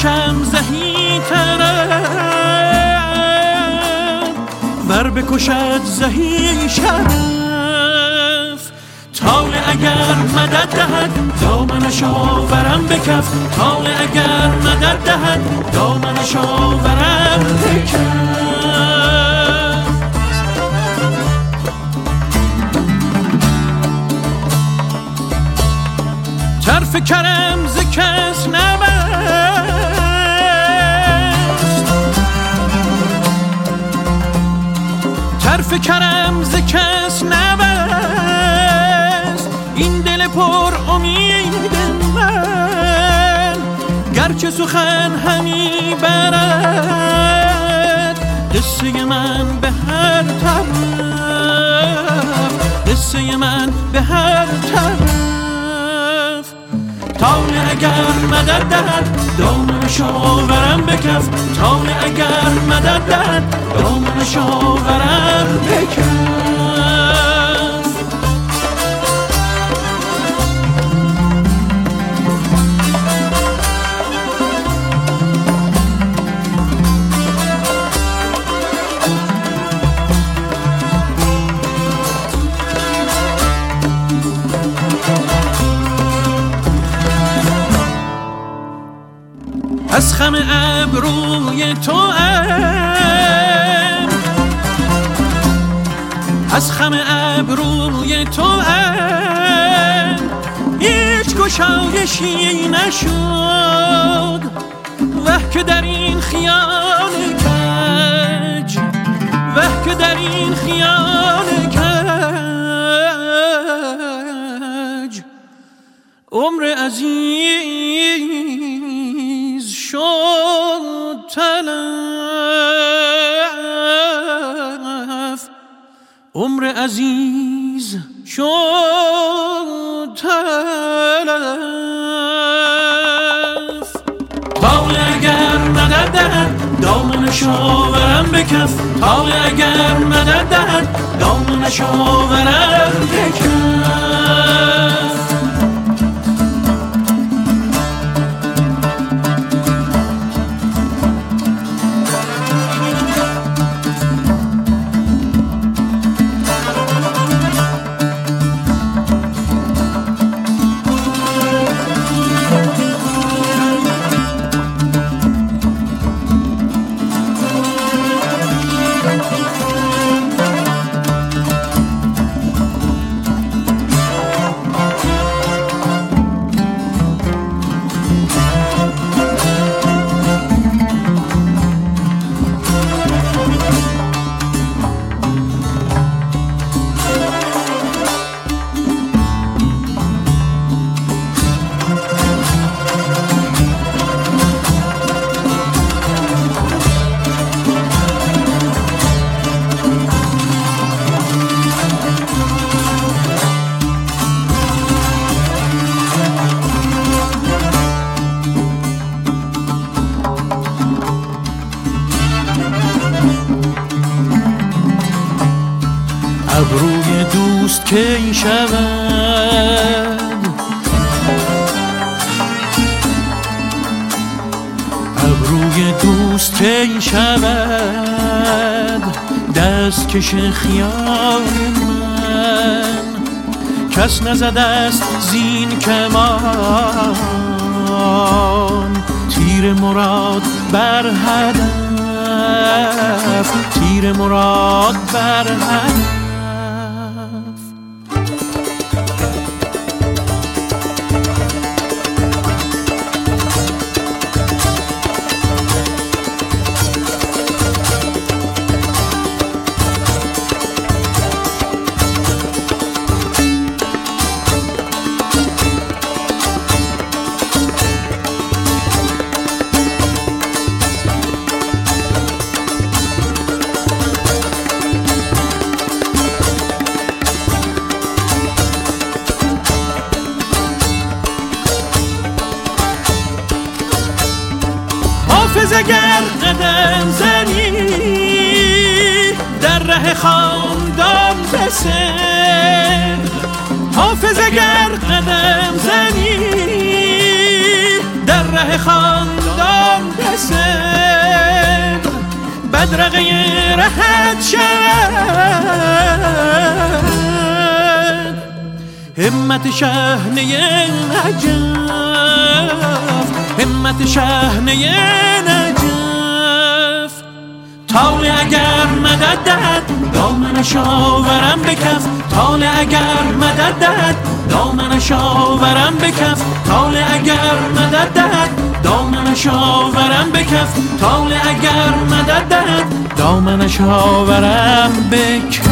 بکشم زهی طرف، ور بکشد زهی شرف. طالع اگر مدد دهد دامنش آورم به کف، طالع اگر مدد دهد دامنش آورم به کف. طرف کرم ز کس نبست، طرف کرم ز کس نبست. این دل پر امید من گرچه سخن همی برد، قصه من به هر طرف، قصه من به هر طرف. طالع اگر مدد دهد دامنش آورم به کف، طالع اگر مدد دهد دامنش آورم به کف. از خم ابروی تو از خم ابروی تو هیچ گشایشی نشد، وه که در این خیال کج، وه که در این خیال کج. عمر عزیز شد تلف، عمر عزیز شد تلف. طالع اگر مدد دهد دامنش آورم به کف، طالع اگر مدد دهد دامنش آورم به کف. ابروی دوست کی شود، ابروی دوست کی شود، دست کش خیال من کس نزده است زین کمان. تیر مراد بر هدف، تیر مراد بر هدف. حافظ اگر قدم زنی در ره خاندان بسر، حافظ اگر قدم زنی در ره خاندان صدق بدرقه رهت شد همت شهنه نجف همت شهنه نجف طال اگر مدد دهد دامنش آورم به کف طال اگر مدد دهد دامنش آورم به کف طال اگر مدد دهد دامنش آورم به کف طال اگر مدد دهد دامنش آورم به کف